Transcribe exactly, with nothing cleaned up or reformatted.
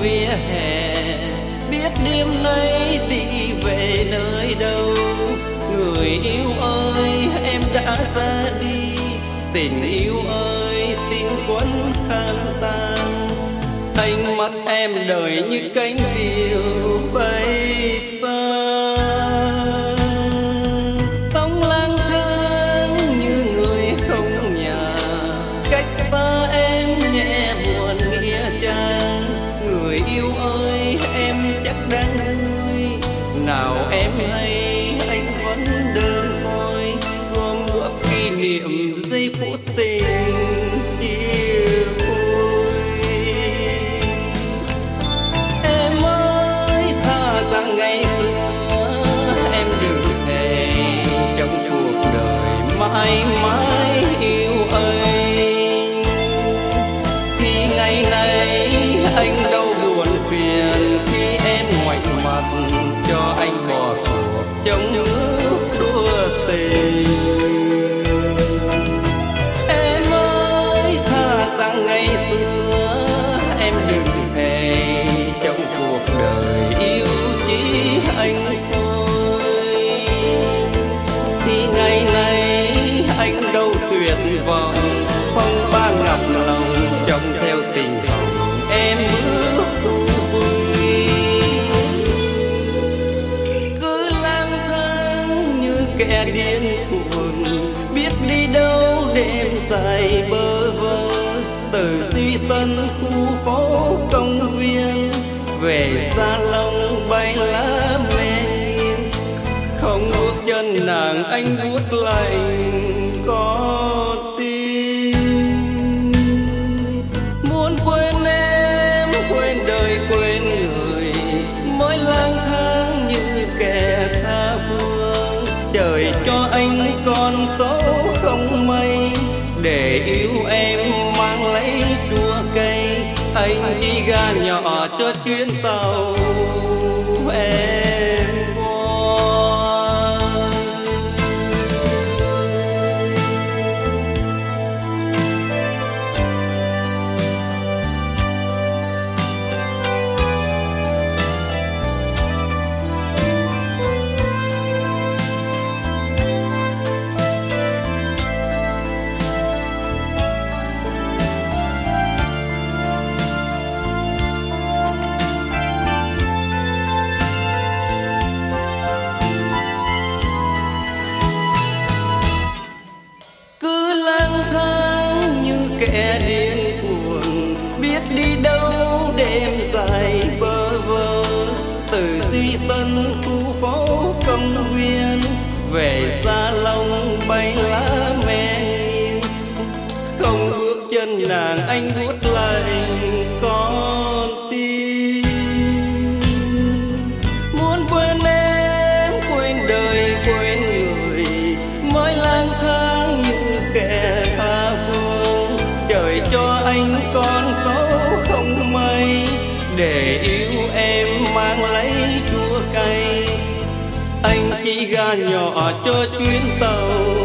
vỉa hè, biết đêm nay đi về nơi đâu. Người yêu ơi em đã ra đi, tình yêu ơi xin quấn khăn tang. Ánh mắt em đời như cánh diều bay xa, sống lang thang như người không nhà, cách xa em nhẹ buồn nghĩa trang. Người yêu ơi em chắc đang vui, nào em hay anh vẫn đơn côi, gom góp kỷ niệm giây phút tình yêu ôi. Em ơi thà rằng ngày xưa em đừng thề trong cuộc đời mãi mãi yêu anh, thì ngày này anh đâu buồn phiền khi em ngoảnh mặt cho anh bỏ cuộc trong nước đua tình. Em ơi thà rằng ngày xưa em đừng thề trong cuộc đời yêu chỉ anh thôi, thì ngày này anh đâu tuyệt vọng phong ba ngập lòng trong theo tình hồng em bước tu vui. Cứ lang thang như kẻ điên cuồng, biết đi đâu đêm dài bơ vơ, từ Duy Tân khu phố công viên về Gia Long bay lá mê nghiêng. Không bước chân nàng anh buốt lạnh có tim, muốn quên em quên đời quên người, mới lang thang như kẻ tha phương. Trời cho anh con số không may, để yêu em mang lấy chua cây. Anh chỉ ga nhỏ cho chuyến tàu em qua. Kẻ điên cuồng biết đi đâu đêm dài bơ vơ, từ Duy Tân khu phố công viên về Gia Long bay lá mê nghiêng. Không bước chân nàng anh buốt lạnh con tim, muốn quên em quên đời quên người, mới lang thang như kẻ tha phương. Trời cho anh con số không may, để yêu em mang lấy chua cay. Anh chỉ ga nhỏ cho chuyến tàu